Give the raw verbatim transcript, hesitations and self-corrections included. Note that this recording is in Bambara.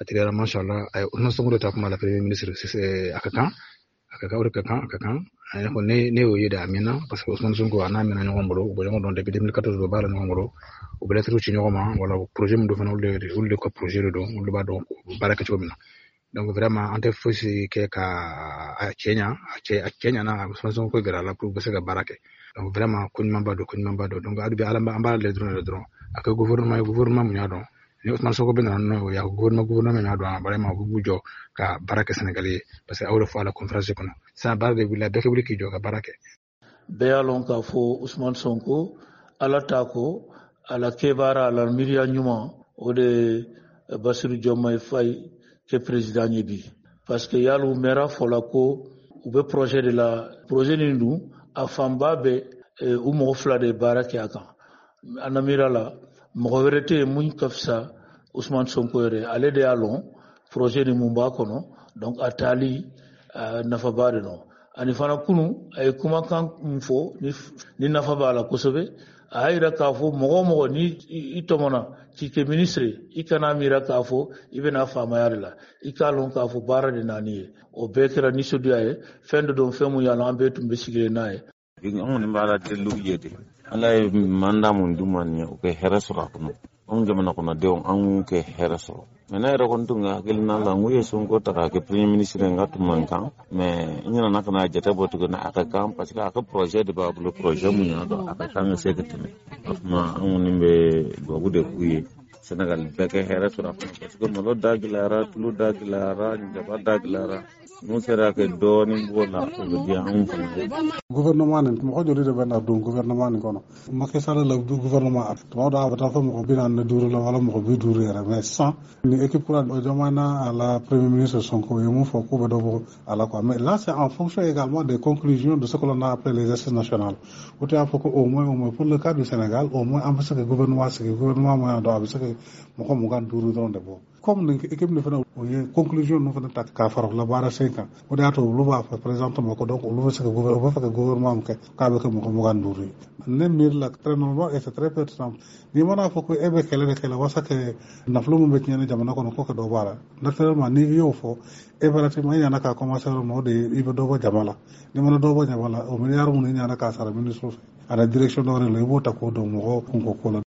atigara mashallah ay on songo ta kuma la premier ministre c'est akakan akakan o akakan akakan ay ko ne ne o yeda amina parce que Ousmane Sonko ana amina nyoko mbolo bo nyoko don depuis deux mille quatorze do bala nyoko mbolo o bele tru ci nyoko ma wala projet mu do fana ulde ulde ko projet do ulde ba do baraka ci mina donc vraiment ante fosi ke ka a Kenya a Kenya na Ousmane Sonko gara la pour bese ga baraka donc vraiment kuñ mamba do kuñ mamba do donc adu bi alamba amba le drone le drone ak gouvernement gouvernement mu nyado ni Ousmane Sonko ben no ya gouvernement gouvernement nyado vraiment bu bujo ka baraka sénégalais parce que awlo fa la conférence kono sa barde bi la beke buli ki joka baraka be alon ka fo Ousmane Sonko ala tako ala kebara ala miria nyuma o de Bassirou Diomaye Faye ke président nyebi parce que yalu mera folako ube projet de la projet ni nous afamba be u mo fla de baraka akan anamira la mo werete muñ kafsa Ousmane Sonko re ale de alon projet ni mumba kono donc atali nafa bare no ani fana kunu ay kuma kan mfo ni ni nafa bala kosobe ayira kafo mogo mogo ni itomona ci ministre ikana mira kafo ibena fama yarla ikalon kafo bara de nani o bekera ni sodiaye fendo don femu yalo ambe tumbe sigire nae on mbara delu yede alay manda mun dumani o ke herasura kuno on jamana kuno de on ke herasura mena era kontunga gelna la nguye Sonko taka ke premier ministre ngatu mankan mais nyina nakana jeta botu na aka kam parce que aka projet de bablo projet mun do aka kan sekretene ma on nimbe bobu de kuyi Sénégal beke herasura parce que molo daglara tulu daglara njaba daglara non sera que doni bona ko dia on gouvernement ne mo jori de bana do gouvernement ne kono Macky Sall la du gouvernement to da ba ta fa mo binan na duru la wala mo bi duru era mais sans ni équipe pour o jamana à la premier ministre Sonko et mo faut ko do ala quoi mais là c'est en fonction également des conclusions de ce que l'on a appelé les assises nationales au théâtre faut au moins au moins pour le cas du Sénégal au moins en fait que gouvernement c'est gouvernement mo do avec ce que mo ko mo gan duru don de bo comme l'équipe ne fait pas conclusion ne fait pas qu'à faire la barre cinq ans au théâtre lu ba présentement ko donc lu ce que gouvernement fa gouvernement ke kabe ko mo mo ganduri ne mir la très normal et c'est très pertinent ni mona foko ebe kele kele wasake na flu mo betnya ne jamana ko ko do bara naturellement ni yo fo ebe la tema yana ka commencer no de ibe do jamala ni mona do jamala o milliard mo ni yana ka sara ministre à la direction de le bota ko do mo ko ko